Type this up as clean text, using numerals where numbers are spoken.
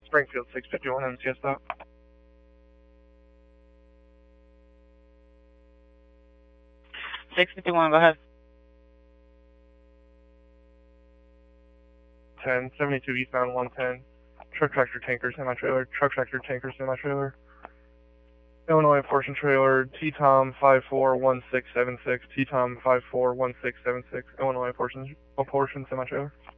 Springfield 651 NCS stop. Go ahead. 1072 eastbound 110. Truck tractor tanker semi trailer. Truck tractor tanker semi trailer. Illinois portion trailer. T-Tom 541676. T-Tom 541676. Illinois portion semi trailer.